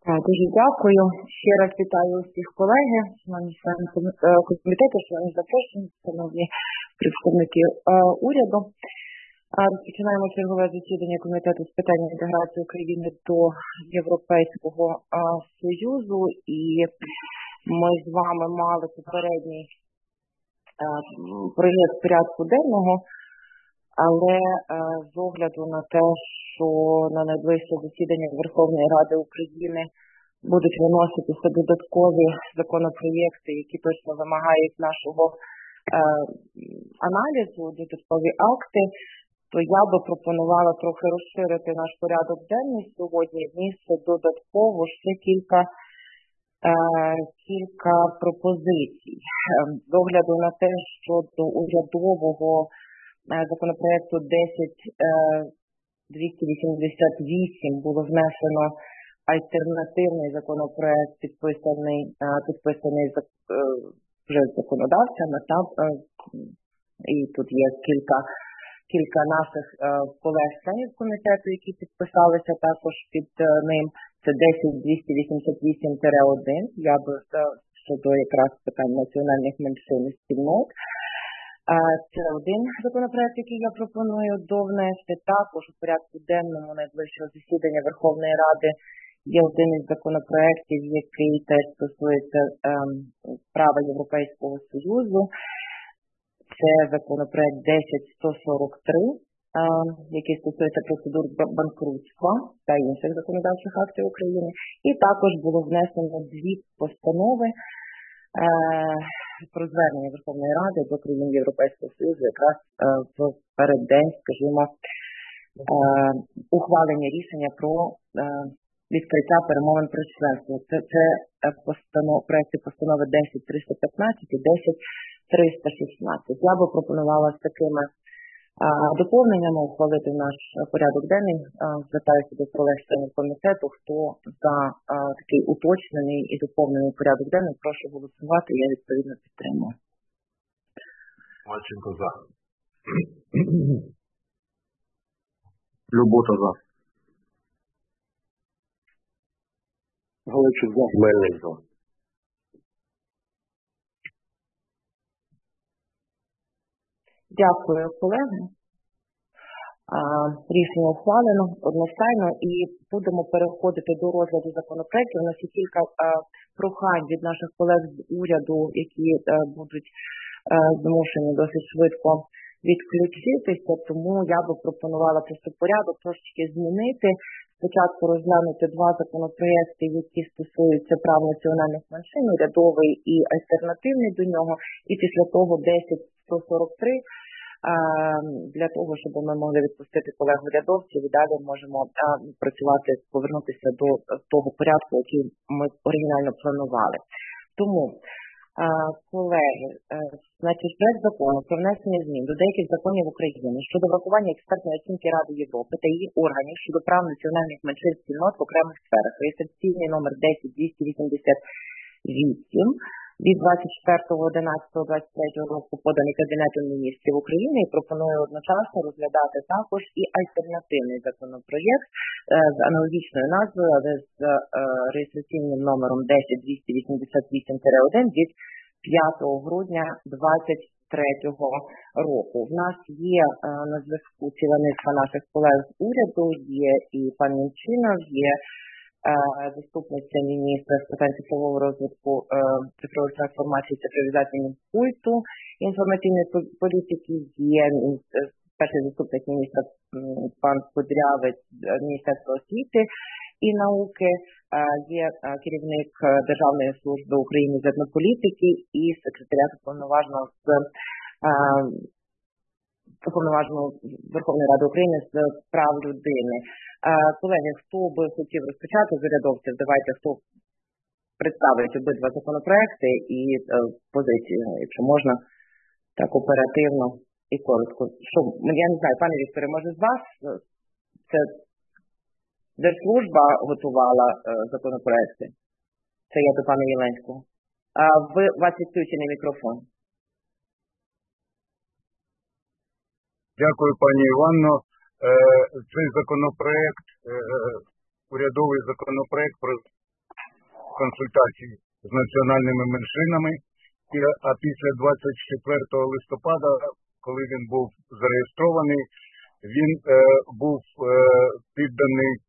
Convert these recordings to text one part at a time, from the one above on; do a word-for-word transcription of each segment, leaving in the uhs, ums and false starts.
Дуже дякую. Ще раз вітаю усіх колеги, шановні члени комітету, шановні запрошені, шановні представники уряду. Розпочинаємо чергове засідання комітету з питань інтеграції України до Європейського Союзу. І ми з вами мали попередній проєкт порядку денного, але з огляду на те, що на найближче засідання Верховної Ради України будуть виноситися додаткові законопроєкти, які точно вимагають нашого е, аналізу, додаткові акти, то я би пропонувала трохи розширити наш порядок денний сьогодні, вніс додатково ще кілька, е, кілька пропозицій. З огляду на те, що до урядового законопроекту десять двісті вісімдесят вісім було внесено альтернативний законопроект, підписаний, підписаний вже законодавцями, так? І тут є кілька, кілька наших колег-членів комітету, які підписалися також під ним. Це десять двісті вісімдесят вісім один, я би щодо якраз питань національних меншин і спільнот. Це один законопроект, який я пропоную довнести. Також у порядку денному найближчого засідання Верховної Ради є один із законопроєктів, який теж стосується е, права Європейського Союзу. Це законопроект десять сто сорок три, е, який стосується процедур банкрутства та інших законодавчих актів України. І також було внесено дві постанови е, про звернення Верховної Ради до країн Європейського Союзу якраз е, в переддень, скажімо, е, ухвалення рішення про е, відкриття перемовин про членство. Це, це постанов, проекти постанови десять триста п'ятнадцять і десять триста шістнадцять. Я би пропонувала з такими е, доповненнями ухвалити наш порядок денний. Е, звертаюся до колег-членів комітету, хто за е, такий уточнений і доповнений порядок денний, прошу голосувати, я відповідно підтримую. Мальченко за. Любота за. Галичук за. Мельник за. Дякую, колеги. Рішення ухвалено одностайно і будемо переходити до розгляду законопроектів. У нас є кілька прохань від наших колег з уряду, які будуть змушені досить швидко відключитися, тому я би пропонувала просто порядок трошки змінити. Спочатку розглянути два законопроекти, які стосуються прав національних меншин, урядовий і альтернативний до нього, і після того десять сто сорок три, для того, щоб ми могли відпустити колег-урядовців і далі можемо працювати, повернутися до того порядку, який ми оригінально планували. Тому, колеги, значить, проект закону про внесення змін до деяких законів України щодо врахування експертної оцінки Ради Європи та її органів щодо прав національних меншин спільнот в окремих сферах. Реєстраційний номер десять двісті вісімдесят вісім від двадцять четвертого одинадцятого двадцять третього року поданий Кабінетом міністрів України і пропонує одночасно розглядати також і альтернативний законопроєкт з аналогічною назвою, але з реєстраційним номером десять двісті вісімдесят вісім один від п'ятого грудня двадцять третього року. В нас є на зв'язку ціла низка наших колег з уряду, є і пан Мінчинов, є заступниця міністра з питань цифрового розвитку, цифрової трансформації, цифровізації Мінкульту, інформаційної політики, є перший заступник міністра пан Кудрявець, Міністерства освіти і науки, є керівник Державної служби України з етнополітики і секретаріату повноважного з Уповноваженого Верховної Ради України з прав людини. Колеги, хто би хотів розпочати з урядовців, давайте, хто представить обидва законопроекти і е, позиції, якщо можна, так оперативно і коротко. Що, я не знаю, пане Вікторе, може з вас, це Держслужба готувала е, законопроекти? Це я до пана Єленського. А ви, у вас відключений мікрофон. Дякую, пані Іванно. Цей законопроект, урядовий законопроект про консультацій з національними меншинами, а після двадцять четвертого листопада, коли він був зареєстрований, він е, був е, підданий е,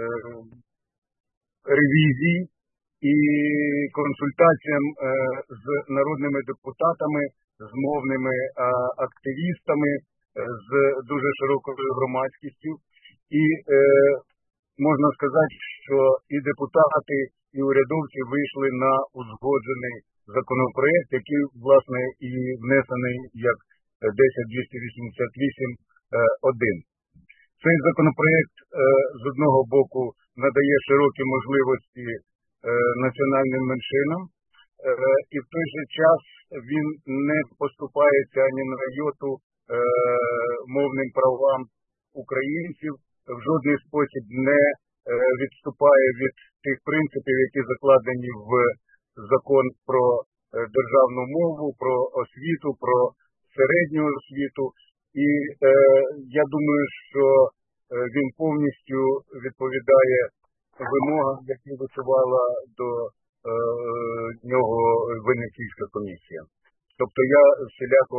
ревізії і консультаціям е, з народними депутатами, з мовними е, активістами, е, з дуже широкою громадськістю. І е, можна сказати, що і депутати, і урядовці вийшли на узгоджений законопроект, який, власне, і внесений як десять двісті вісімдесят вісім один. Цей законопроект з одного боку надає широкі можливості національним меншинам, і в той же час він не поступається ні на йоту мовним правам українців, в жодний спосіб не відступає від тих принципів, які закладені в закон про державну мову, про освіту, про середню освіту. І е, я думаю, що він повністю відповідає вимогам, які висувала до е, нього Венеційська комісія. Тобто я всіляко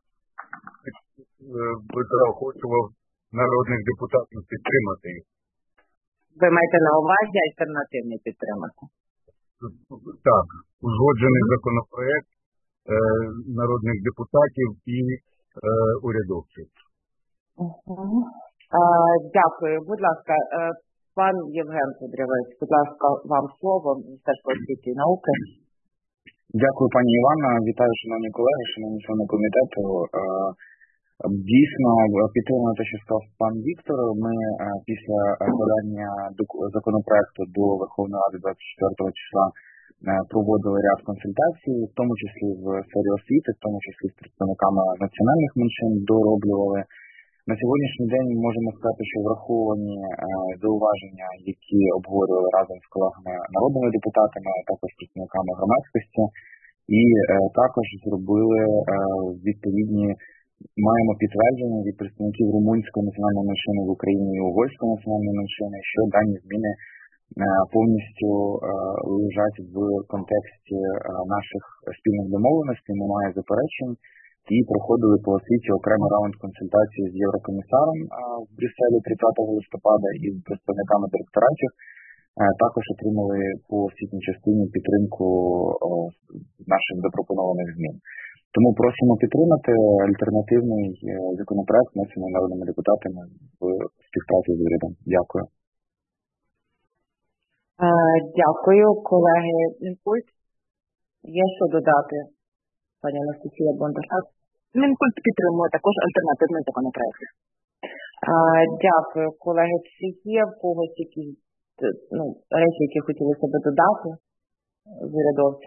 би заохочував народних депутатів підтримати їх. Ви маєте на увазі альтернативний підтримати? Так, узгоджений законопроект е, народних депутатів і е, урядовців. Угу. А, дякую. Будь ласка, е, пан Євген Кудрявець, будь ласка, вам слово, Міністерство освіти і науки. Дякую, пані Івана. Вітаю, шановні колеги, шановні члени комітету. Дійсно, підтримую те, що сказав пан Віктор. Ми після подання законопроекту до Верховної Ради двадцять четвертого числа проводили ряд консультацій, в тому числі в сфері освіти, в тому числі з представниками національних меншин дороблювали. На сьогоднішній день можемо сказати, що враховані зауваження, які обговорювали разом з колегами народними депутатами, а також представниками громадськості, і також зробили відповідні, маємо підтвердження від представників румунської національної меншини в Україні і угорської національної меншини, що дані зміни повністю лежать в контексті наших спільних домовленостей, немає заперечень. І проходили по освіті окремий раунд консультацій з єврокомісаром в Брюсселі тридцятого листопада і з представниками директоратів. Також отримали по освітній частині підтримку наших запропонованих змін. Тому просимо підтримати альтернативний законопроект, внесений народними депутатами в співпраці з урядом. Дякую. Дякую, колеги. Мінкульт. Є що додати? Пані Анастасія Бондар. Мінкульт підтримує також альтернативний законопроект. Дякую, колеги. Чи є в когось якісь ну, речі, які хотілося би додати з урядовця?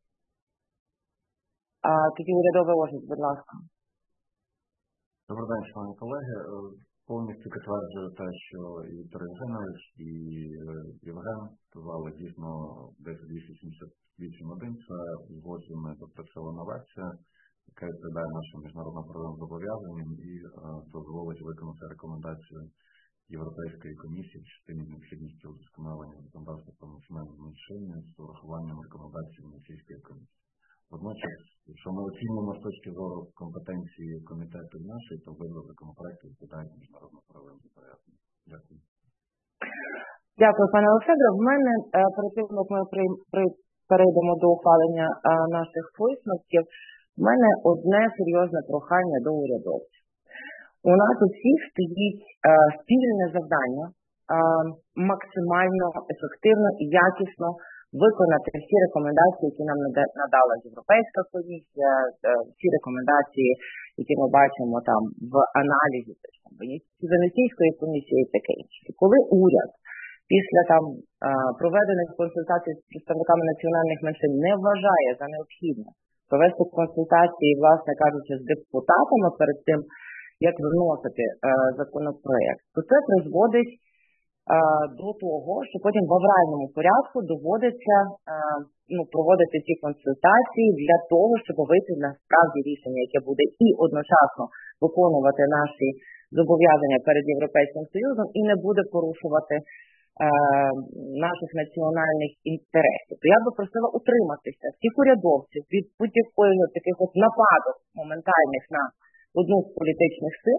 А, тоді урядовий офіс, будь ласка. Добрий день, шановні колеги. Повністю підтверджую те, що і Віктор Євгенович, і Євген сказали, дійсно десять двісті сімдесят вісім один це узгоджена допрацьована версія, яка відповідає нашим міжнародно-правовим зобов'язанням і е, дозволить виконати рекомендацію Європейської комісії в частині необхідності удосконалення законодавства про національні меншини з урахуванням рекомендацій Венеційської комісії. Водночас, якщо ми оцінюємо з точки зору компетенції комітету і нашої, то обидва законопроекти відповідають міжнародно-правовим зобов'язанням. Дякую. Дякую, пане Олександре. В мене, перед тим, як ми при, при, перейдемо до ухвалення а, наших висновків, в мене одне серйозне прохання до урядовців. У нас у всіх стоїть а, спільне завдання а, максимально ефективно і якісно виконати всі рекомендації, які нам надала Європейська комісія, всі рекомендації, які ми бачимо там в аналізі Венеційської комісії і таке інше. Коли уряд після там проведених консультацій з представниками національних меншин не вважає за необхідне провести консультації, власне кажучи, з депутатами перед тим, як виносити законопроект, то це призводить до того, що потім в авральному порядку доводиться ну, проводити ці консультації для того, щоб вийти на справді рішення, яке буде і одночасно виконувати наші зобов'язання перед Європейським Союзом і не буде порушувати наших національних інтересів. То я би просила утриматися всіх урядовців від будь-якої таких от нападок моментальних на одну з політичних сил,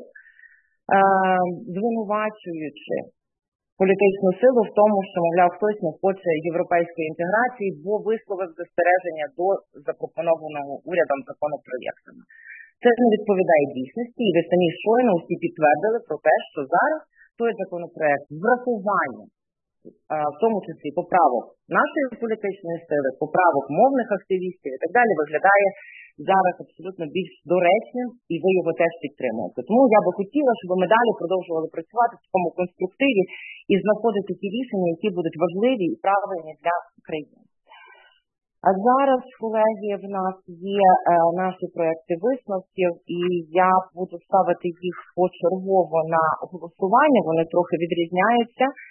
звинувачуючи політичну силу в тому, що, мовляв, хтось не хоче європейської інтеграції, бо висловив застереження до запропонованого урядом законопроєктами. Це не відповідає дійсності, і ви самі щойно усі підтвердили про те, що зараз той законопроєкт з врахуванням, в тому числі поправок нашої політичної сили, поправок мовних активістів і так далі, виглядає зараз абсолютно більш доречним, і ви його теж підтримуєте. Тому я би хотіла, щоб ми далі продовжували працювати в такому конструктиві і знаходити ті рішення, які будуть важливі і правильні для країни. А зараз, колеги, в нас є е, наші проекти висновків, і я буду ставити їх почергово на голосування, вони трохи відрізняються. Е,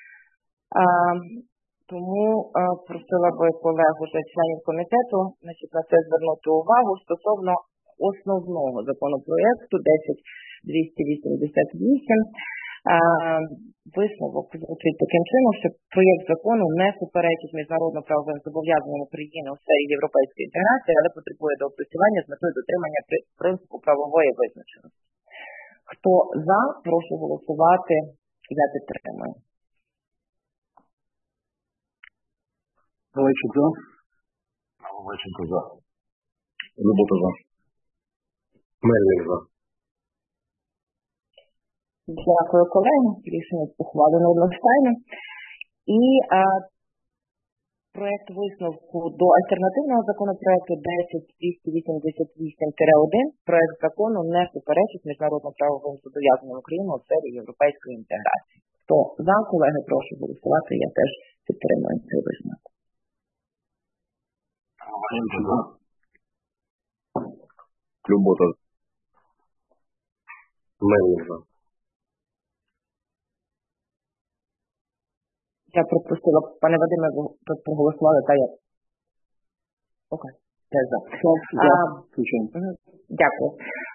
тому е, просила би колег, уже членів комітету, значить, на це звернути увагу стосовно основного законопроекту десять двісті вісімдесят вісім. Висновок звучить таким чином, що проєкт закону не суперечить міжнародно-правовим зобов'язанням України у сфері європейської інтеграції, але потребує доопрацювання з метою дотримання принципу правової визначеності. Хто за, прошу голосувати. Я підтримую. Галайчук за. Галайченко за. Любота за. Мельник за. Дякую, колеги. Рішення ухвалено одностайно. І а, проєкт висновку до альтернативного законопроекту десять двісті вісімдесят вісім один проєкт закону не суперечить міжнародно-правовим зобов'язанням України у сфері європейської інтеграції. Хто за, колеги, прошу голосувати. Я теж підтримую цей висновок. Любота. Мельник за. Я пропустила, пане Вадиме, ви проголосували, та я. Окей, теж за. Дякую.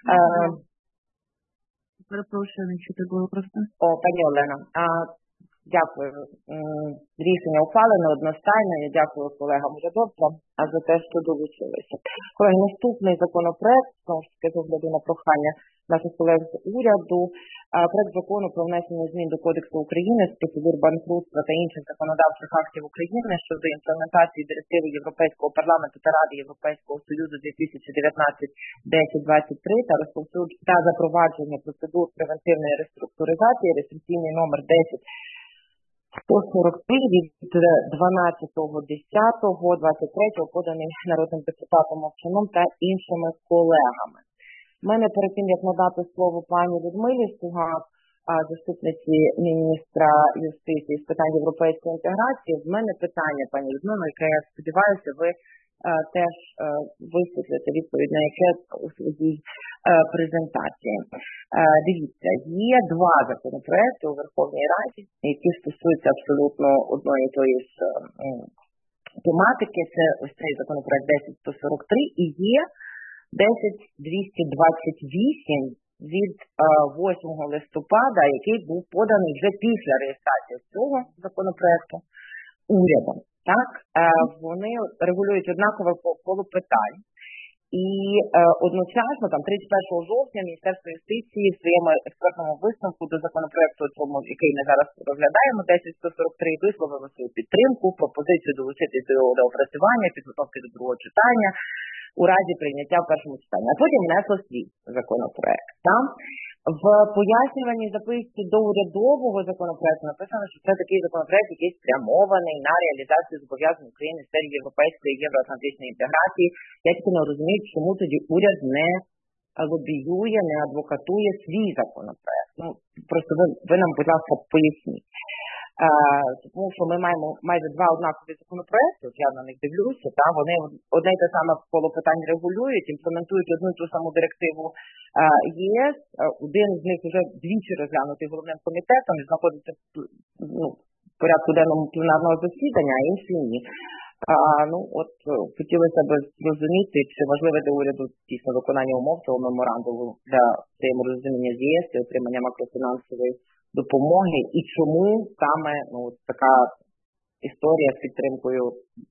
Перепрошую, не чути було просто. О, пані Олена, а, дякую. Рішення ухвалено одностайно. Я дякую колегам урядовцям за те, що долучилися. Колеги, наступний законопроект, знову ж таки, з огляду на прохання наших колег з уряду, проект закону про внесення змін до Кодексу України з процедур банкрутства та інших законодавчих актів України щодо імплементації директиви Європейського парламенту та Ради Європейського Союзу дві тисячі дев'ятнадцять десять двадцять три та розповсюд та запровадження процедур превентивної реструктуризації, реєстраційний номер десять сто сорок три від дванадцятого десятого двадцять три, поданий народним депутатом Мовчаном та іншими колегами. У мене перед тим, як надати слово пані Людмилі Стугак, заступниці міністра юстиції з питань європейської інтеграції, в мене питання, пані Людмила, яке, я сподіваюся, ви а, теж а, висвітлите відповідь на яке у своїй а, презентації. А, дивіться, є два законопроекти у Верховній Раді, які стосуються абсолютно одної і тої ж а, тематики. Це ось цей законопроект десять сто сорок три і є десять двісті двадцять вісім від восьмого листопада, який був поданий вже після реєстрації цього законопроекту урядом. Так, вони регулюють однакове коло питань. І е, одночасно, там, тридцять першого жовтня, Міністерство юстиції в своєму експертному висновку до законопроекту, тому, який ми зараз розглядаємо, десять сто сорок три, висловило свою підтримку, пропозицію долучитися до його доопрацювання, підготовки до другого читання, у разі прийняття в першому читанні. А потім внесло свій законопроект. Там в пояснюваній записці до урядового законопроекту написано, що це такий законопроект, який спрямований на реалізацію зобов'язань України в сфері європейської і євроатлантичної інтеграції. Я тільки не розумію, чому тоді уряд не лобіює, не адвокатує свій законопроект. Ну, просто ви, ви нам, будь ласка, поясніть. А, тому що ми маємо майже два однакові законопроекти, я на них дивлюся, та, вони одне й те саме коло питань регулюють, імплементують одну і ту саму директиву а, ЄС, один з них вже двічі розглянутий головним комітетом і знаходиться ну, в порядку денному пленарного засідання, а інші ні. А, ну, от хотілося б зрозуміти, чи важливе для уряду дійсно виконання умов цього меморандуму для взаєморозуміння з ЄС і отримання макрофінансової допомоги і чому саме ну, така історія з підтримкою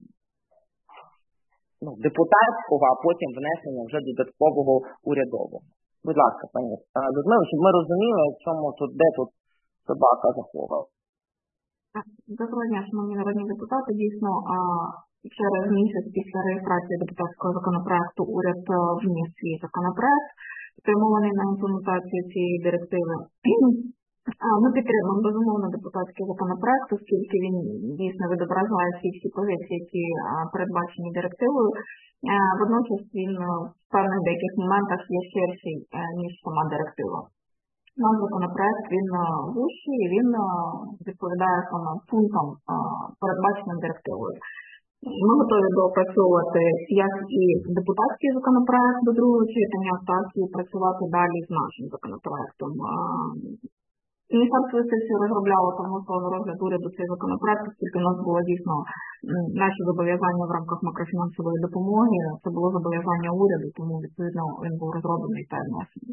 ну, депутатського, а потім внесення вже додаткового урядового. Будь ласка, пані Людмила, щоб ми розуміли, в чому тут, де тут собака заховала. Доброго дня, шановні народні депутати. Дійсно, через місяць після реєстрації депутатського законопроекту уряд вніс свій законопроект, спрямований на імплементацію цієї директиви. Ми підтримуємо, безумовно, депутатський законопроект, оскільки він дійсно відображає всі всі позиції, які передбачені директивою. Водночас він в певних деяких моментах є ширший, ніж сама директива. Наш законопроект, він вищий, він відповідає саме пунктам, передбаченим директивою. Ми готові доопрацьовувати як і депутатський законопроект до другого читання, так і працювати далі з нашим законопроектом. Міністерство юстиції розробляло примусовий розгляд уряду цей законопроект, оскільки у нас було дійсно наші зобов'язання в рамках макрофінансової допомоги. Це було зобов'язання уряду, тому відповідно він був розроблений та внесений.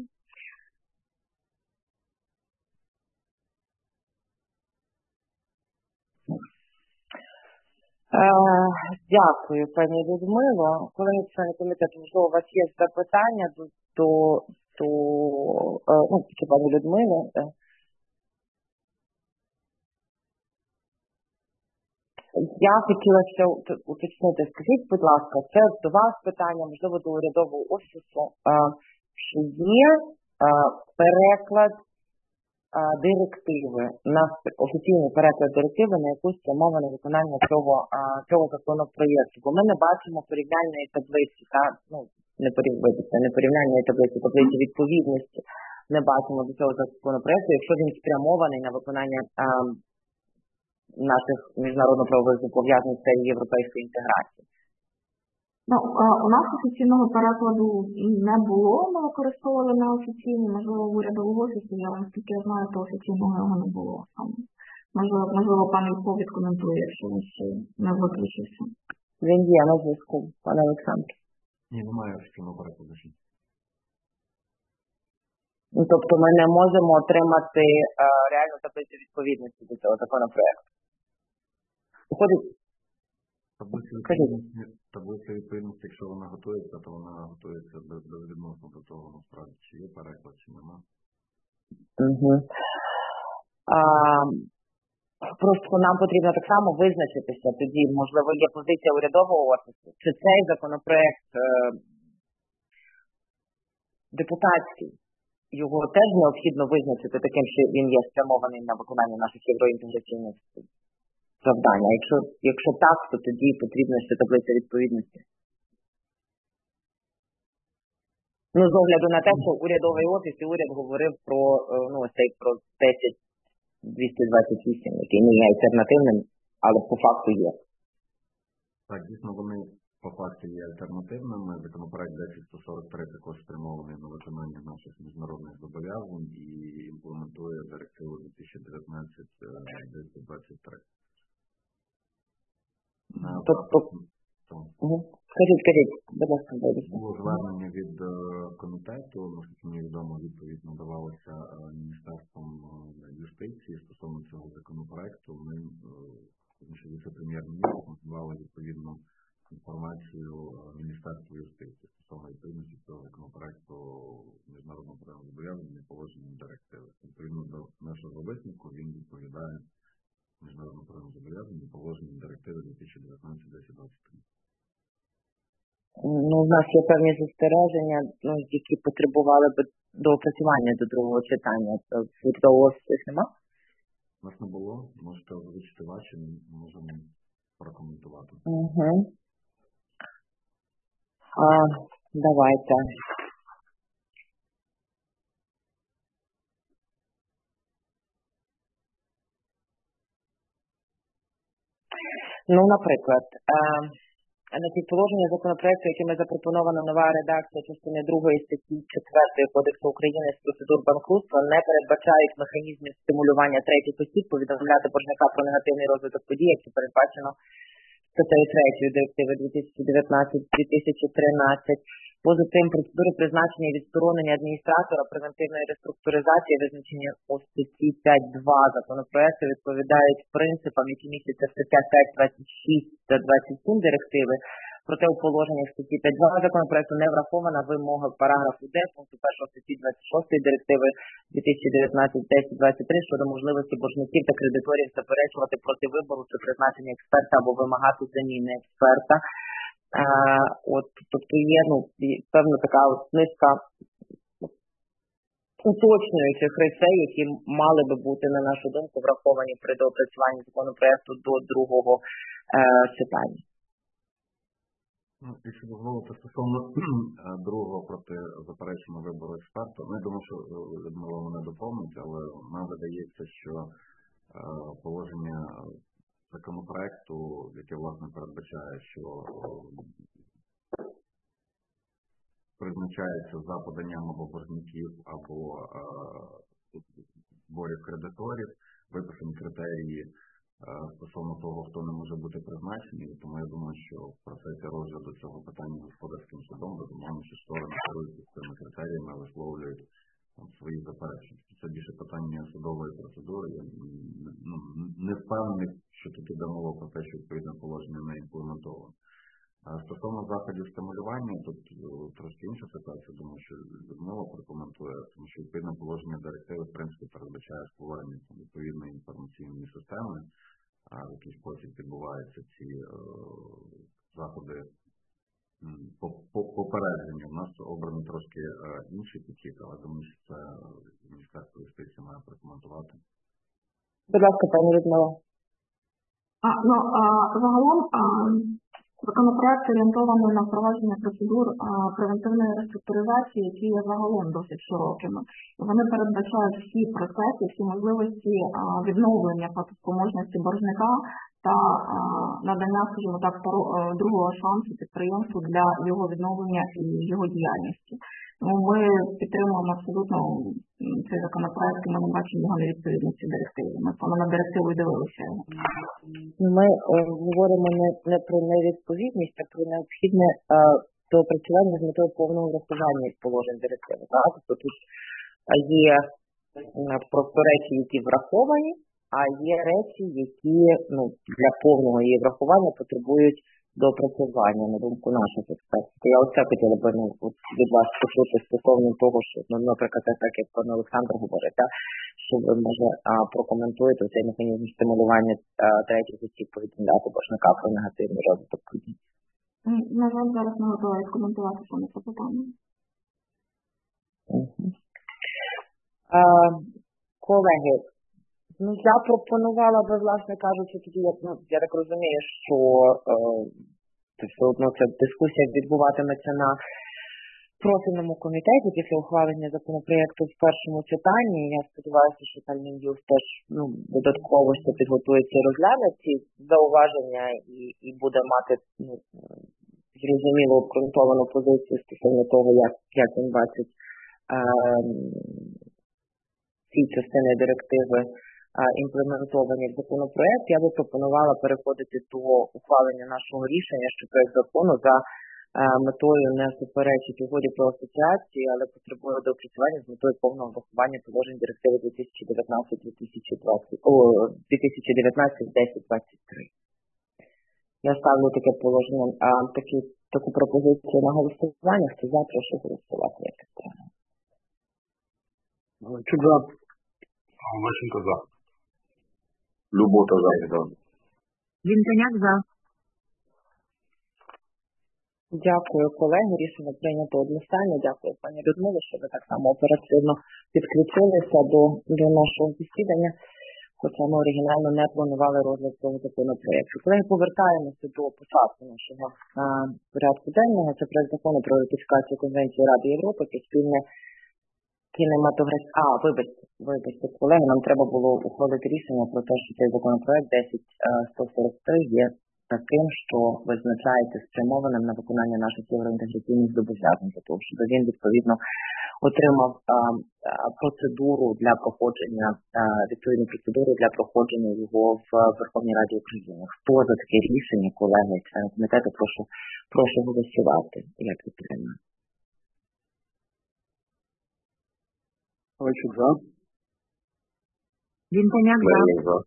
Дякую, пані Людмило. Колеги члени комітету, можливо, у вас є запитання до, до, до ну, чи пані Людмили? Я хотіла ще уточнити, скажіть, будь ласка, це до вас питання, можливо, до урядового офісу, чи є переклад директиви, на офіційний переклад директиви, на яку спрямоване виконання цього, цього законопроєкту. Бо ми не бачимо порівняльної таблиці, та, ну, не, порівняльної, не порівняльної таблиці, таблиці відповідності не бачимо до цього законопроєкту, якщо він спрямований на виконання а, наших міжнародно-правових зобов'язань в сфері європейської інтеграції. Ну, у нас офіційного перекладу не було, ми використовували неофіційний, можливо, в урядовому офісі, я вам тільки знаю, то офіційного його не було. Можливо, можливо пан Ілько відкоментує, якщо він ще не виключився. Він є на зв'язку, пане Олександр. Ні, немає офіційного перекладу. Ну, тобто ми не можемо отримати е, реальну таблицю відповідності до цього законопроекту. Виходить, Таблиця відповідності, таблиця відповідності, якщо вона готується, то вона готується безвідносно до того, насправді, чи є переклад, чи нема. Угу. А, просто нам потрібно так само визначитися тоді, можливо, є позиція урядового офісу, чи цей законопроект е, депутатський, його теж необхідно визначити таким, що він є спрямований на виконання наших євроінтеграційних завдання. Якщо, якщо так, то тоді потрібна ще таблиця відповідності. Ну, з огляду на те, що урядовий офіс і уряд говорив про, ну, цей про десять двісті двадцять вісім, який не є альтернативним, але по факту є. Так, дійсно, вони по факту є альтернативними. Законопроект десять сто сорок три також спрямований на виконання наших міжнародних зобов'язань і імплементує директиву дві тисячі дев'ятнадцять двадцять три. Тобто, скажіть, скажіть, будь ласка, було звернення від комітету, наскільки мені відомо, відповідь надавалася Міністерством юстиції стосовно цього законопроекту. Ми, що віце-прем'єр-міністр, надавали відповідну інформацію Міністерству юстиції стосовно відповідності цього законопроекту міжнародного правового зобов'язання і положення директиви. Відповідно до нашого висновку він відповідає міжнародного правового зобов'язання і положення директиви дві тисячі дев'ятнадцять десять двадцять три. Ну, у нас є певні застереження, ну, які потребували б доопрацювання до другого читання. Світового офісу нема? У нас не було. Можете озвучити ваші, ми можемо прокоментувати. Угу. А, давайте. Ну, наприклад, значить, положення законопроекту, якими запропонована нова редакція частини другої статті четвертої Кодексу України з процедур банкрутства, не передбачають механізмів стимулювання третіх осіб повідомляти боржника про негативний розвиток подій, які передбачено статтею третьою директиви дві тисячі дев'ятнадцять дві тисячі тринадцять. Поза тим, процедури призначення і відсторонення адміністратора превентивної реструктуризації, визначені у статті п'ять два законопроекту, відповідають принципам, які містяться в статтях п'ять, двадцять шість та двадцять сім директиви. Проте у положеннях статті п'ять два законопроекту не врахована вимога параграфу Д пункту першого статті двадцять шостої директиви дві тисячі дев'ятнадцять десять двадцять три щодо можливості боржників та кредиторів заперечувати проти вибору чи призначення експерта або вимагати заміни експерта. А, от, тобто є ну, певна така от низка уточнюючих речей, які мали би бути, на нашу думку, враховані при доопрацюванні законопроекту до другого е, читання. Ну, якщо дозволити стосовно другого проти заперечення вибору експерта, ну, я думаю, що Людмила мене доповнить, але нам видається, що е, положення законопроекту, яке, власне, передбачає, що е, призначається за поданням або боржників, або е, зборів кредиторів, виписані критерії стосовно того, хто не може бути призначений, тому я думаю, що в процесі розгляду цього питання господарським судом, безумовно, що сторони керуються з цими критеріями, висловлюють там, свої заперечення. Це більше питання судової процедури. Я ну, не впевнений, що тут іде мова про те, що відповідне положення не імплементовано. Стосовно заходів стимулювання, тут трошки інша ситуація, думаю, що Людмила прокоментує, тому що відповідне положення директиви, в принципі, передбачає створення відповідної інформаційної системи, а в який спосіб відбуваються ці е, заходи по, по, попередження. У нас обраний трошки е, інший підхід, але думаю, що це Міністерство юстиції має прокоментувати. Будь ласка, пані Людмила. А, ну, а, загалом а, законопроект орієнтований на впровадження процедур а, превентивної реструктуризації, які є загалом досить широкими. Вони передбачають всі процеси, всі можливості а, відновлення платоспроможності боржника та а, надання, скажімо так, другого шансу підприємству для його відновлення і його діяльності. Ну, ми підтримуємо абсолютно цей законопроект, і ми не бачимо його невідповідності директиви. Ми саме на директиву і дивилися його. Ми е, говоримо не, не про невідповідність, а про необхідне е, доопрацювання з метою повного врахування положень директиви. Так? Тобто тут є е, просто речі, які враховані, а є речі, які ну, для повного її врахування потребують доопрацювання, на думку наших експертів. Я оце хотіла б ну, від вас почути стосовно того, що, ну, наприклад, так як пан Олександр говорить, так, що ви, може, прокоментуєте цей механізм стимулювання третіх осіб повідомляти боржника про негативний розвиток подій. На жаль, зараз не готова коментувати саме це питання. Угу. А, колеги, ну, я пропонувала би, власне кажучи, тоді, ну, я так розумію, що е, все одно ця дискусія відбуватиметься на профільному комітеті після ухвалення законопроєкту в першому читанні. Я сподіваюся, що там Мін'юст теж ну, додатково ще підготується і розгляне ці зауваження і, і буде мати ну, зрозуміло обґрунтовану позицію стосовно того, як, як він бачить е, ці частини директиви імплементовані в законопроект. Я би пропонувала переходити до ухвалення нашого рішення, що проект закону за метою не суперечить угоді про асоціацію, але потребує доопрацювання з метою повного врахування положень директиви дві тисячі дев'ятнадцять десять двадцять три. Я ставлю таке положення, а, такі, таку пропозицію на голосування. Хто за, прошу голосувати. Як підтримує. Чук за. Мащенко за. Любота за. Вінтоняк за. Дякую, колеги. Рішення прийнято одностайно. Дякую, пані Людмило, що ви так само оперативно підключилися до, до нашого засідання, хоча ми оригінально не планували розгляд цього законопроєкту. Колеги, повертаємося до початку нашого а, порядку денного. Це проект закону про ратифікацію Конвенції Ради Європи про спільне кінематографічне... А, вибачте, вибачте, колеги, нам треба було ухвалити рішення про те, що цей законопроект десять сто сорок три є таким, що визначається спрямованим на виконання наших євроінтеграційних зобов'язань, для того, щоб він, відповідно, отримав а, а, процедуру для проходження, а, відповідну процедуру для проходження його в Верховній Раді України. Хто за таке рішення, колеги, члени комітету, прошу, прошу голосувати. Я підтримую. Ковальчук за. Вінтоняк за.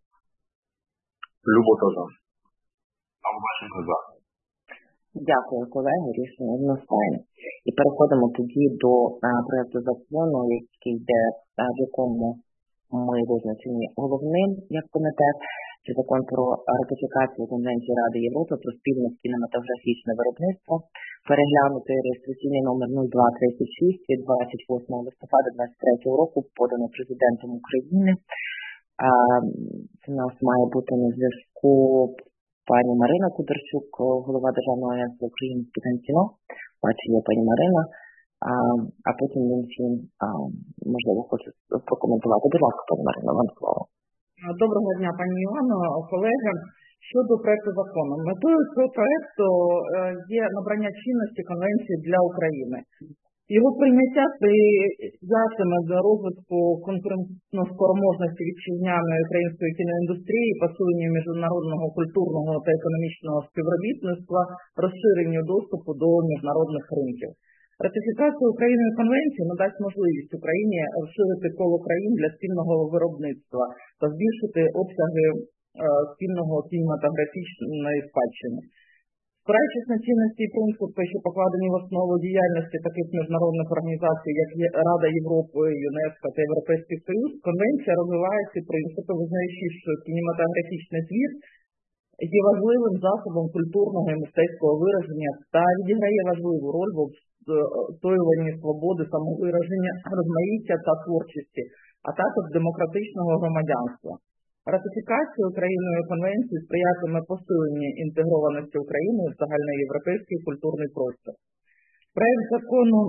Любота за. Албашенко за. Дякую, колеги. Рішення одностайне. І переходимо тоді до а, проекту закону, який йде, а, в якому ми визначені головним як комітет. Це закон про ратифікацію Конвенції Ради Європи про спільне кінематографічне виробництво, переглянутий реєстраційний номер нуль два тридцять шість від двадцять восьмого листопада двадцять третього року, подано президентом України. А, це у нас має бути на зв'язку пані Марина Кударчук, голова Державного агентства України з питань кіно. Бачу, є пані Марина. А, а потім він всім, а, можливо, хоче прокоментувати. Будь ласка, пані Марина, вам слово. Доброго дня, пані Івано, колеги. Щодо проекту закону. Метою цього проекту є набрання чинності Конвенції для України. Його прийняття сприятиме до розвитку конкурентоспроможності вітчизняної української кіноіндустрії, посиленню міжнародного культурного та економічного співробітництва, розширенню доступу до міжнародних ринків. Ратифікація Україною конвенції надасть можливість Україні розширити коло країн для спільного виробництва та збільшити обсяги е, спільного кінематографічної спадщини. Спираючись на цінності і принципи, що покладені в основу діяльності таких міжнародних організацій, як Рада Європи, ЮНЕСКО та Європейський Союз, конвенція розвиває ці принципи, визнаючи, що кінематографічний твір є важливим засобом культурного і мистецького вираження та відіграє важливу роль в обстоюванні свободи, самовираження, розмаїття та творчості, а також демократичного громадянства. Ратифікація Україною конвенції сприятиме посиленню інтегрованості України в загальноєвропейський культурний простір. Проект закону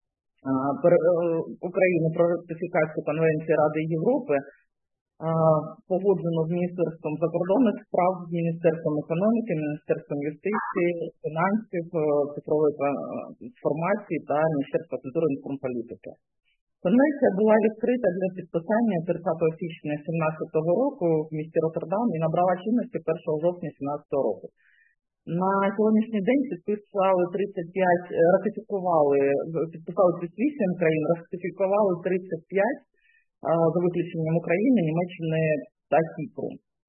України про ратифікацію Конвенції Ради Європи погоджено з Міністерством закордонних справ, з Міністерством економіки, Міністерством юстиції, фінансів, цифрової трансформації та Міністерства культури і інформполітики. Конвенція була відкрита для підписання тридцятого січня дві тисячі сімнадцятого року в місті Роттердам і набрала чинності першого жовтня дві тисячі сімнадцятого року. На сьогоднішній день підписали тридцять п'ять, ратифікували, підписали тридцять вісім країн, ратифікували тридцять п'ять, за виключенням України, Німеччини та Кіпру.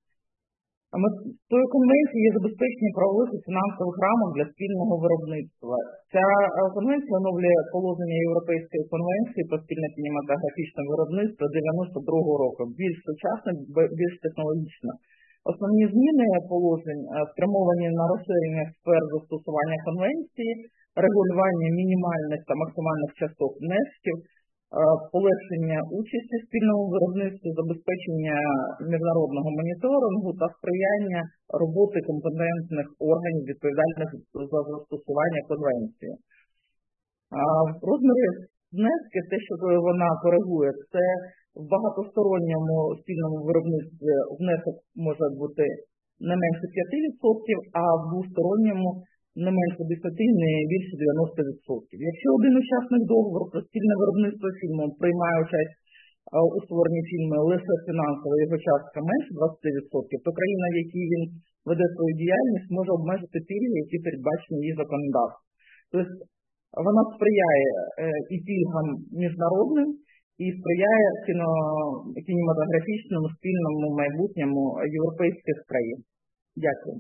Метою конвенції є забезпечення правових і фінансових рамок для спільного виробництва. Ця конвенція оновлює положення Європейської конвенції про спільне кінематографічне виробництво дев'яносто другого року, більш сучасне, більш технологічно. Основні зміни положень спрямовані на розширення сфер застосування конвенції, регулювання мінімальних та максимальних частот внесків, полегшення участі в спільному виробництві, забезпечення міжнародного моніторингу та сприяння роботи компетентних органів, відповідальних за застосування конвенції. Розміри внески, те, що вона коригує, це в багатосторонньому спільному виробництві внесок може бути не менше п'ять відсотків, а в двосторонньому не менше десять, не більше дев'яносто відсотків. Якщо один учасник договору про спільне виробництво фільму приймає участь у створенні фільму лише фінансово, його частка менше двадцять відсотків, то країна, в якій він веде свою діяльність, може обмежити пільги, які передбачені її законодавством. Тобто вона сприяє і пільгам міжнародним, і сприяє кіно, кінематографічному спільному майбутньому європейських країн. Дякую.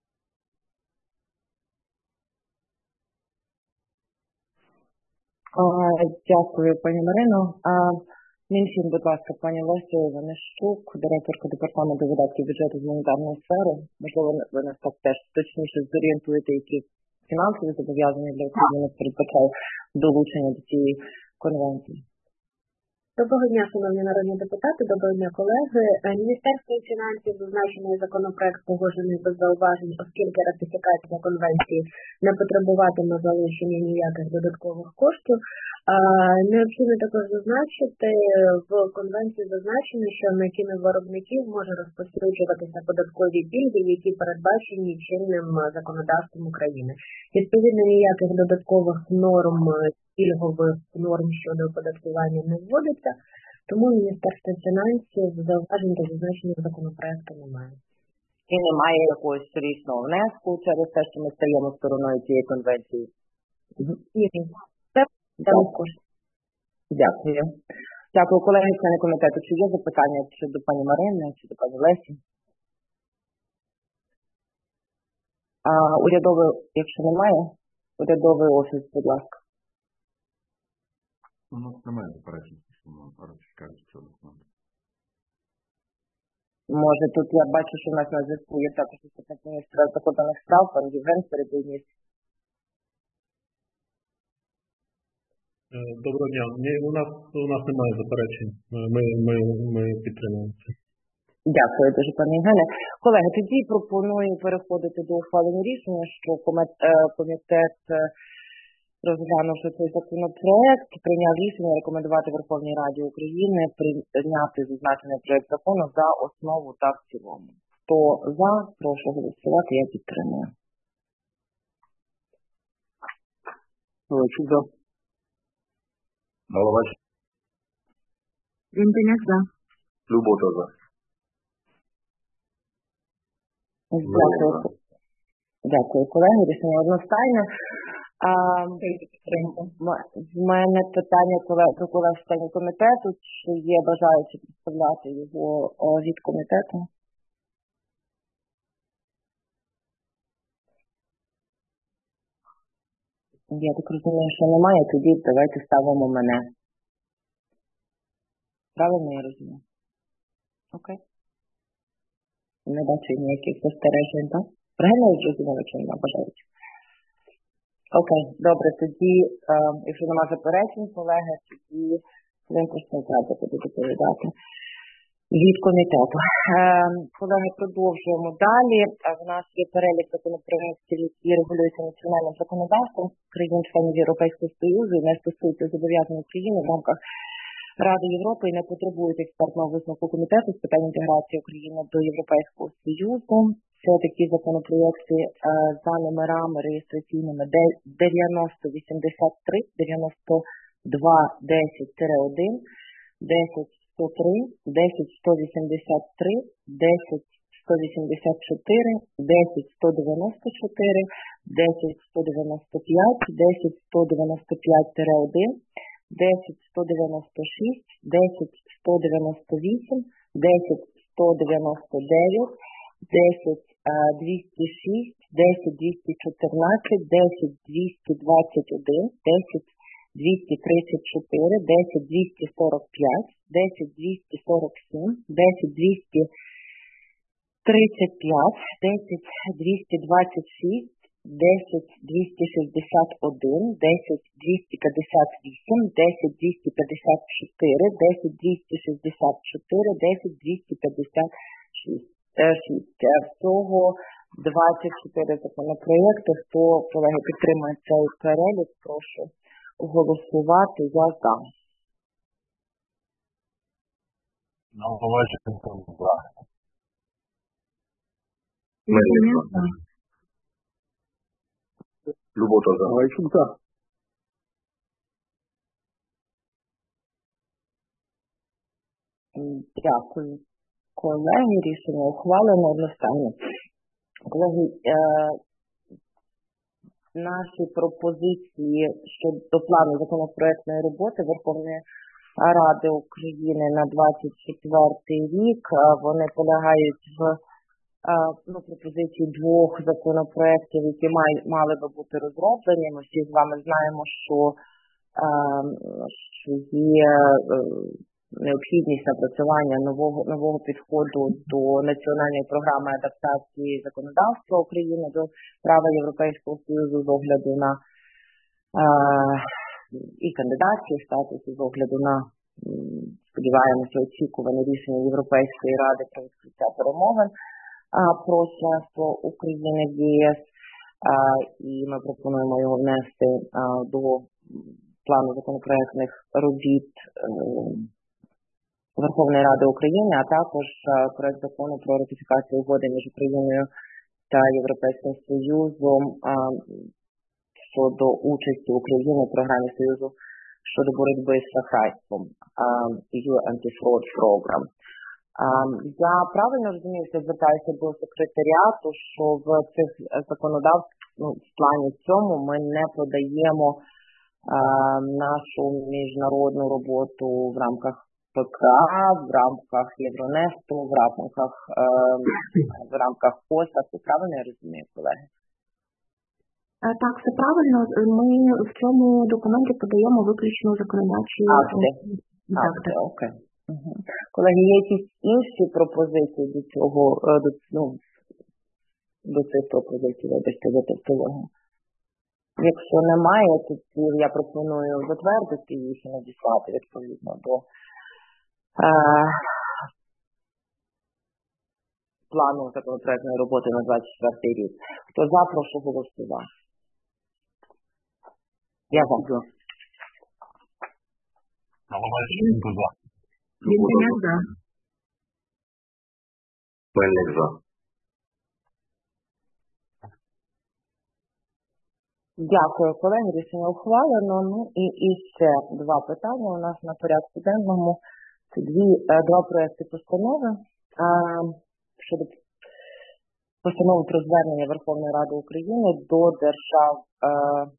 Дякую, пані Марино. Меншин, будь ласка, пані Лесю Ванищук, директорка департаменту видатків бюджету з гуманітарної сфери. Можливо, ви нас так теж точніше зорієнтуєте, які фінансові зобов'язання для України передбачають долучення до цієї конвенції. Доброго дня, шановні народні депутати, доброго дня, колеги. Міністерством фінансів зазначений законопроект погоджений без зауважень, оскільки ратифікація конвенції не потребуватиме залучення ніяких додаткових коштів. Необхідно також зазначити, в конвенції зазначено, що на кіновиробників може розповсюджуватися податкові пільги, які передбачені чинним законодавством України. Відповідно, ніяких додаткових норм пільгових норм щодо оподаткування не вводиться, тому Міністерство фінансів зауважень до зазначеного законопроекту немає. І немає якогось річного внеску через те, що ми стаємо стороною цієї конвенції? Ні, це також. Дякую. Дякую, колеги, члени комітету. Чи є запитання чи до пані Марини, чи до пані Лесі? А урядовий, якщо немає, урядовий офіс, будь ласка. У нас немає заперечень, що ми ратифікацію цього документу. Може, тут я бачу, що в нас на зв'язку є також заступник міністра закордонних справ, пан Євген Серединіс. Доброго дня. Ні, у нас у нас немає заперечень. Ми, ми, ми підтримуємо це. Дякую дуже, пане Євгене. Колеги, тоді пропоную переходити до ухвалення рішення, що комітет, розглянувши цей законопроект, прийняв рішення рекомендувати Верховній Раді України прийняти зазначений проект закону за основу та в цілому. Хто за, прошу голосувати, я підтримую. Олексій за. Головач. Вінтоняк за. Любота за. Дякую. Дякую, колеги. Рішення одностайне. А, в мене питання до колег членів комітету, чи є бажаючі представляти його від комітету? Я так розумію, що немає, тоді давайте ставимо мене. Правильно я розумію? Окей. Не бачу ніяких застережень, так? Правильно я зрозуміла, що немає бажаючих? Окей, добре, тоді, е, якщо немає заперечень, колеги, тоді винкошний треба буде доповідати від комітету. Е, колеги, продовжуємо далі. В нас є перелік законопроєктів, які регулюються національним законодавством країн-членів Європейського Союзу і не стосуються зобов'язань України в рамках Ради Європи і не потребують експертного висновку комітету з питань інтеграції України до Європейського Союзу. Це такі законопроєкти е, за номерами реєстраційними дев'яносто вісімдесят три, дев'яносто два десять один, десять сто три, десять сто вісімдесят три, десять сто вісімдесят чотири, десять сто дев'яносто чотири, десять сто дев'яносто п'ять, десять сто дев'яносто п'ять один, десять сто дев'яносто шість, десять сто дев'яносто вісім, десять сто дев'яносто дев'ять, десять двісті шість, десять двісті чотирнадцять, десять двісті двадцять один, десять двісті тридцять чотири, десять двісті сорок п'ять, десять двісті сорок сім, десять двісті тридцять п'ять, десять двісті двадцять шість, десять двісті шістдесят один, десять двісті п'ятдесят вісім, десять двісті п'ятдесят чотири, десять двісті шістдесят чотири, десять двісті п'ятдесят шість. Всього двадцять чотири законопроєкти. Хто, колеги, підтримує цей перелік, прошу голосувати. Я за. Любота за. Олексій за. Дякую. Колеги, рішення ухвалено одностайно. Колеги, е, наші пропозиції щодо плану законопроектної роботи Верховної Ради України на двадцять четвертий рік, вони полягають в е, ну, пропозиції двох законопроектів, які май, мали би бути розроблені. Ми всі з вами знаємо, що, е, що є е, необхідність напрацювання нового нового підходу до національної програми адаптації законодавства України до права Європейського Союзу з огляду на е, і кандидатський статус, з огляду на, сподіваємося, очікуване рішення Європейської Ради про відкриття перемовин про членство України в ЄС, і ми пропонуємо його внести до плану законопроектних робіт Верховної Ради України, а також проект закону про ратифікацію угоди між Україною та Європейським Союзом щодо участі України в програмі Союзу щодо боротьби з шахрайством і ю Anti-Fraud Program. Я правильно розумію, що звертаюся до секретаріату, що в цих законодавствах, ну, в плані цьому ми не подаємо а, нашу міжнародну роботу в рамках ПК, в рамках Євронесту, в рамках, а, в рамках КОСАКу. Правильно я розумію, колеги? Так, все правильно. Ми в цьому документі подаємо виключно законодавчі акти. Акти, окей. Угу. Колеги, є якісь інші пропозиції до цього, до, ну, до цих пропозицій, вибачте, за тавтологію? Якщо немає, то я пропоную затвердити їх і надіслати відповідно до е, плану законопроектної роботи на двадцять четвертий рік. Хто за, прошу голосувати. Я за. Наливайченко за. Лінченяк за. Мельник за. Дякую, колеги. Рішення ухвалено. Ну і, і ще два питання у нас на порядку денному. Це дві, два проекти постанови а, щодо постанови про звернення Верховної Ради України до держав а,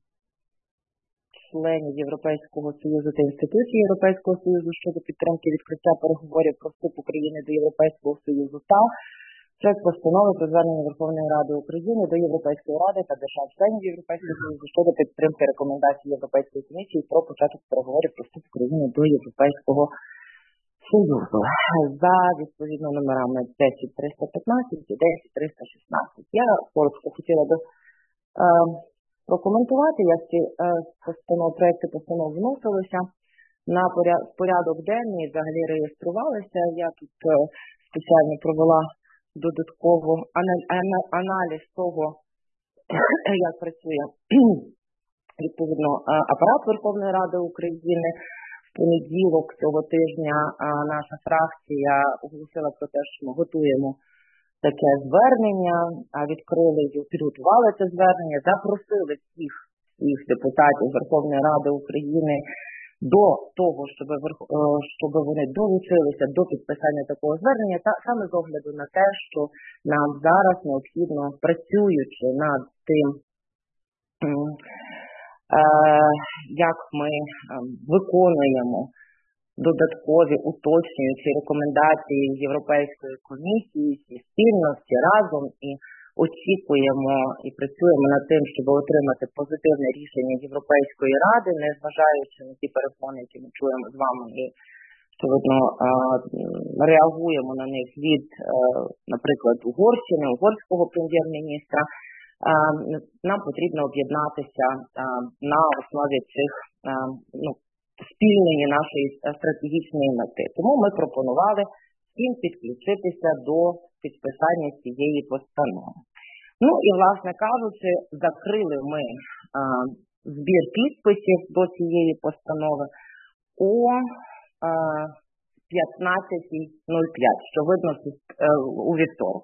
членів Європейського Союзу та інституцій Європейського Союзу щодо підтримки відкриття переговорів про вступ України до Європейського Союзу та проект постанови про звернення Верховної Ради України до Європейської Ради та держав-членів Європейського Союзу щодо підтримки рекомендацій Європейської комісії про початок переговорів про вступ України до Європейського Союзу за відповідно номерами десять триста п'ятнадцять і десять триста шістнадцять. Я коротко хотіла би е, прокоментувати, як ці е, постанов, проекти постанов вносилися на порядок денний, взагалі реєструвалися. Я тут е, спеціально провела додатково аналіз того, як працює відповідно апарат Верховної Ради України. В понеділок цього тижня наша фракція оголосила про те, що ми готуємо таке звернення, відкрили і підготували це звернення, запросили всіх, всіх депутатів Верховної Ради України до того, щоб, щоб вони долучилися до підписання такого звернення, та саме з огляду на те, що нам зараз необхідно, працюючи над тим, як ми виконуємо додаткові уточнюючі рекомендації Європейської комісії, всі спільно, всі разом, і очікуємо і працюємо над тим, щоб отримати позитивне рішення Європейської Ради, незважаючи на ті перепони, які ми чуємо з вами, і відповідно реагуємо на них від, наприклад, Угорщини, угорського прем'єр-міністра. Нам потрібно об'єднатися на основі цих, ну, спільної нашої стратегічної мети. Тому ми пропонували всім підключитися до підписання цієї постанови. Ну і, власне кажучи, закрили ми а, збір підписів до цієї постанови о п'ятнадцятій нуль п'ять, що видно у вівторок,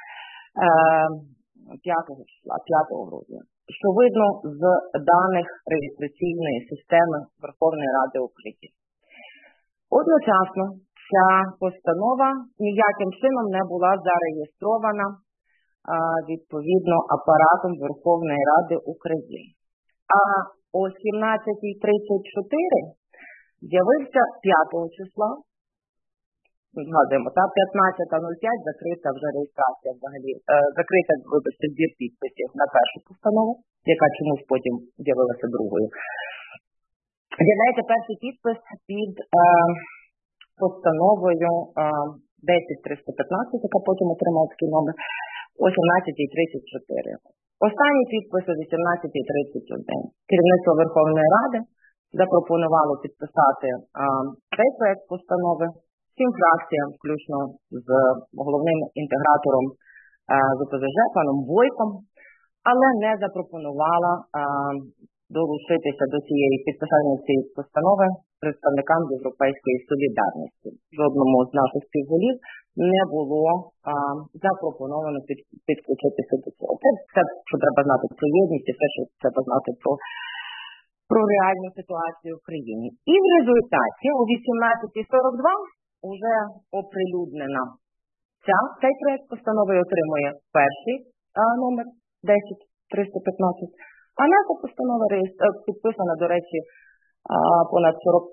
п'ятого числа, п'ятого грудня, що видно з даних реєстраційної системи Верховної Ради України. Одночасно ця постанова ніяким чином не була зареєстрована а, відповідно апаратом Верховної Ради України. А о сімнадцятій тридцять чотири з'явився п'ятого числа, згадуємо, та п'ятнадцята нуль п'ять закрита вже реєстрація взагалі, е, закрита, вибачте, збір підписів на першу постанову, яка чомусь потім з'явилася другою. З'являється перший підпис під е, постановою е, десять триста п'ятнадцять, яка потім отримала такий номер, о сімнадцятій тридцять чотири. Останній підпис о вісімнадцятій тридцять один. Керівництво Верховної Ради запропонувало підписати е, цей проект постанови всім фракціям, включно з головним інтегратором е, з ОПЗЖ, паном Бойком, але не запропонувала е, долучитися до цієї підписання цієї постанови представникам Європейської солідарності. Жодному з наших співголів не було а, запропоновано під, підключитися до цього. Це все, що треба знати про єдність, і все, що треба знати про, про реальну ситуацію в країні. І в результаті о вісімнадцятій сорок два вже оприлюднена ця, цей проект постанови отримує перший а, номер десять триста п'ятнадцять, а наша постанова підписана, до речі, а, понад сорок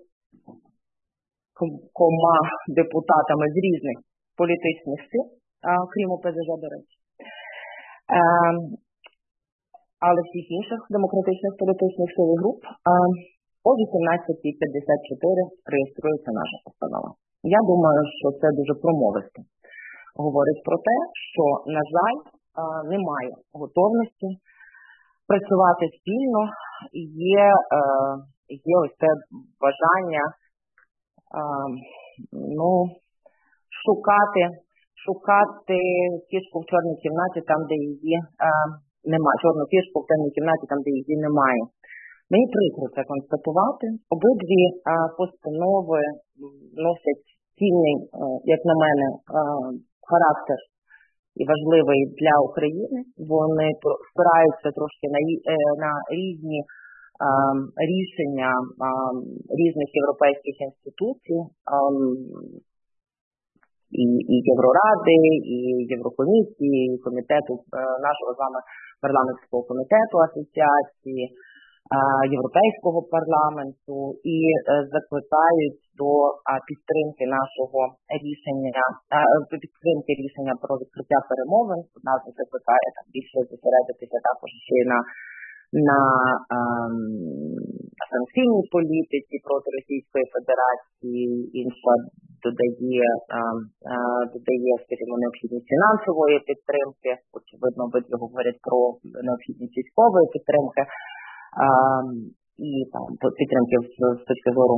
кома депутатами з різних політичних сил, а, крім ОПЗЖ, до речі. А, але всіх інших демократичних політичних сил і груп а, о вісімнадцятій п'ятдесят чотири реєструється наша постанова. Я думаю, що це дуже промовисто говорить про те, що, на жаль, а, немає готовності працювати спільно, є, а, є ось це бажання а, ну, шукати, шукати кішку в чорній кімнаті, там, де її а, немає, чорну кішку в темній кімнаті, там, де її немає. Мені прикро це констатувати. Обидві а, постанови носять цінний, а, як на мене, а, характер і важливий для України. Вони спираються трошки на, на різні а, рішення а, різних європейських інституцій, а, і, і Євроради, і Єврокомісії, і комітету а, нашого з вами парламентського комітету асоціації, Європейського парламенту, і закликають до підтримки нашого рішення, підтримки рішення про відкриття перемовин. Нас закликає там більше зосередитися також ще й на, на ем, санкційній політиці проти Російської Федерації. Інша додає, ем, додає, скажімо, необхідність фінансової підтримки. Очевидно, обидві говорять про необхідність військової підтримки. А, і там підтримки з, з точки зору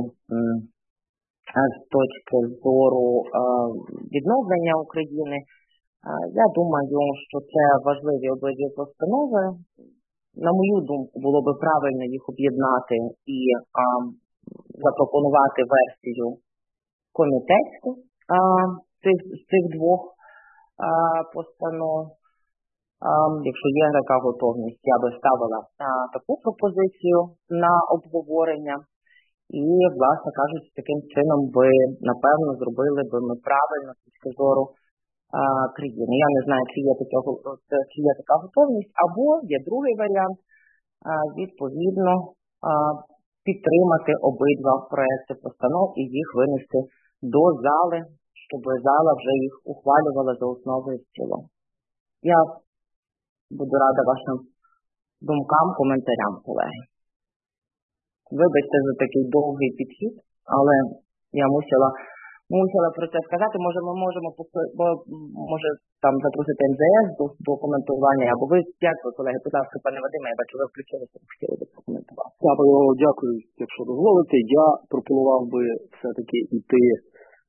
з точки зору а, відновлення України. А, я думаю, що це важливі обидві постанови. На мою думку, було би правильно їх об'єднати і а, запропонувати версію комітетську а, цих, з цих двох а, постанов. Якщо є така готовність, я би ставила а, таку пропозицію на обговорення. І, власне кажучи, таким чином би, напевно, зробили би ми правильно з точки зору а, країни. Я не знаю, чи є, такого, чи є така готовність, або є другий варіант, а, відповідно, а, підтримати обидва проекти постанов і їх винести до зали, щоб зала вже їх ухвалювала за основу і в цілому. Я буду рада вашим думкам, коментарям, колеги. Вибачте за такий довгий підхід, але я мусила, мусила про це сказати. Може, ми можемо, може, там запросити ем зе ес до, до коментування, або ви, дякую, колеги, будь ласка, пане Вадиме, я бачу, ви включилися, хотіли би прокоментувати. Дякую, дякую, якщо дозволите. Я пропонував би все-таки йти е,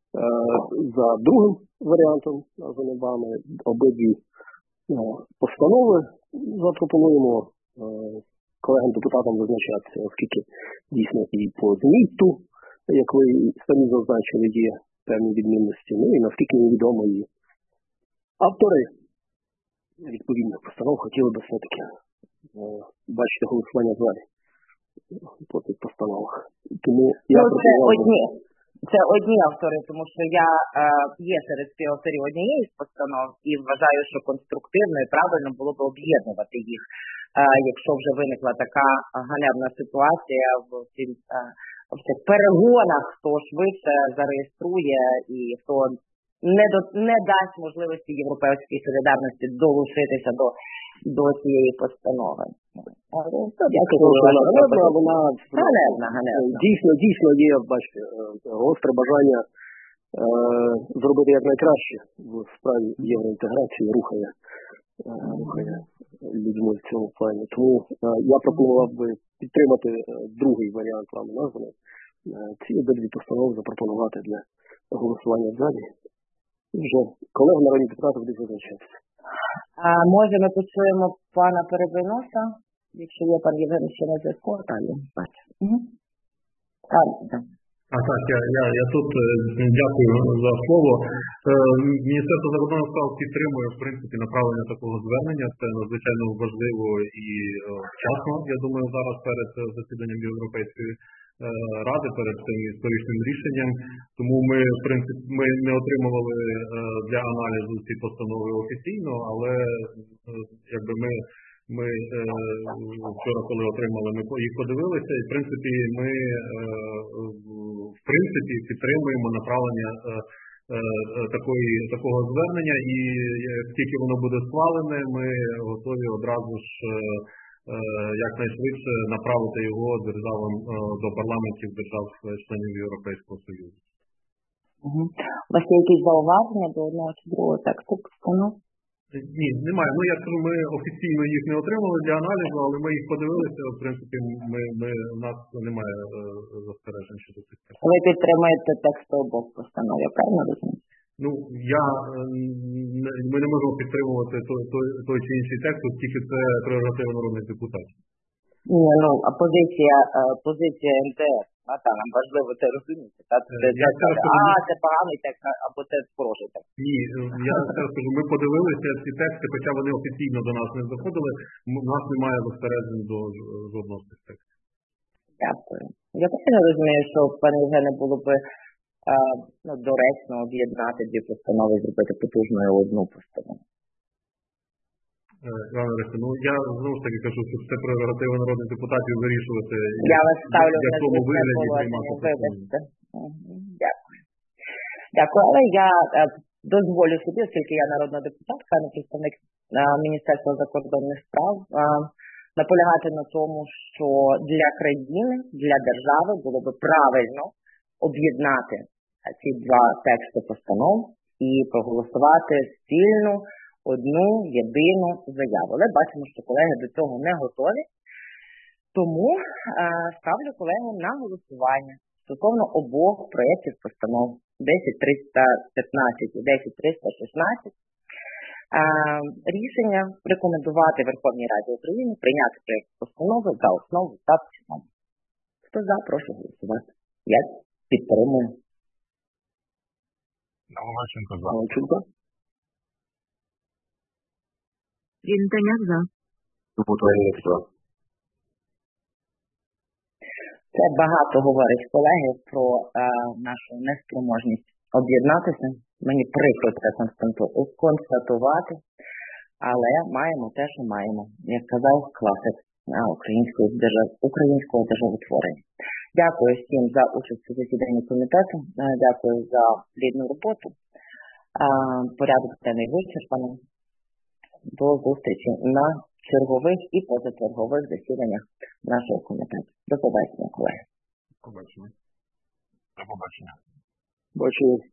за другим варіантом, названим вами, обидві постанови запропонуємо е, колегам-депутатам визначатися, оскільки дійсно і по змісту, як ви самі зазначили, є певні відмінності. Ну і наскільки невідомо і автори відповідних постанов хотіли би все-таки е, бачити голосування в залі по цих постановах. Тому я ну, це пропонував... одні. Це одні автори, тому що я е, є серед співавторів однієї з постанов і вважаю, що конструктивно і правильно було б об'єднувати їх, е, якщо вже виникла така ганебна ситуація в, цим, е, в цих перегонах, хто швидше зареєструє і хто не, до, не дасть можливості європейській солідарності долучитися до, до цієї постанови. Вона дійсно, дійсно є, бачите, гостре бажання е, зробити якнайкраще в справі євроінтеграції, рухає, е, рухає людьми в цьому плані. Тому е, я пропонував би підтримати е, другий варіант вами названий. Е, ці обидві постанови запропонувати для голосування в залі. Вже колеги народні депутати будуть визначатися. А може ми почуємо пана Перебиноса? Якщо є пан Євген ще на зв'язку, так, я бачу. Угу. Так, так. А так, я, я, я тут е, дякую за слово. Е, Міністерство закордонних справ підтримує, в принципі, направлення такого звернення. Це надзвичайно важливо і е, вчасно, я думаю, зараз перед засіданням Європейської е, ради, перед цим історичним рішенням. Тому ми, в принципі, ми не отримували е, для аналізу ці постанови офіційно, але е, якби ми Ми е, вчора, коли отримали, ми їх подивилися, і в принципі ми е, в принципі підтримуємо направлення е, е, такої, такого звернення, і як тільки воно буде схвалене, ми готові одразу ж е, якнайшвидше направити його державам е, до парламентів держав-членів Європейського Союзу. Угу. У вас є якісь зауваження до одного чи другого тексту постанов? Ні, немає. Ну, я скажу, ми офіційно їх не отримали для аналізу, але ми їх подивилися, в принципі, ми, ми, у нас немає е, застережень щодо цих текстів. Ви підтримуєте тексти обох постанов, я правильно розумію? Ну, я, е, ми не можемо підтримувати той, той, той чи інший текст, оскільки це прерогатива народних депутатів. Ні, ну, а позиція, позиція ен те ес, а та, нам важливо це розуміти. Та, це, Я це, скажу, а, ми- це поганий текст, або це хороший текст. Ні, я зараз скажу, ми подивилися ці тексти, хоча вони офіційно до нас не заходили, м- у нас немає застережень до ж- жодного з цих текстів. Дякую. Я правильно розумію, що, пане Євгене, було б а, ну, доречно об'єднати дві постанови, зробити потужною одну постанову. Е, Іван Олексійович, ну я знову ж таки кажу, що це прерогатива народних депутатів вирішувати, Я вас ставлю в на якому звичне вигляді положення, приймати постанову. вибачте. Мгм. Дякую. Дякую, але я е, дозволю собі, оскільки я народна депутатка, а не представник е, Міністерства закордонних справ, е, наполягати на тому, що для країни, для держави було би правильно об'єднати е, ці два тексти постанов і проголосувати спільну одну єдину заяву. Але бачимо, що колеги до цього не готові. Тому е, ставлю колегам на голосування стосовно обох проєктів постанов десять триста п'ятнадцять і десять триста шістнадцять. Е, рішення рекомендувати Верховній Раді України прийняти проєкт постанови за основу та в цілому. Хто за, прошу голосувати. Я підтримую. Наголошенко за. Галченко. Рінтаняк за. Бутаєв за. Це багато говорить колеги про е, нашу неспроможність об'єднатися. Мені прикро це констатувати, але маємо те, що маємо. Як казав класик е, української держав... українського державотворення. Дякую всім за участь у засіданні комітету. Е, дякую за плідну роботу. Е, порядок денний вичерпаний. До зустрічі на чергових і позачергових засіданнях нашого комітету. До побачення, колеги. Побачення. До побачення. Бачу.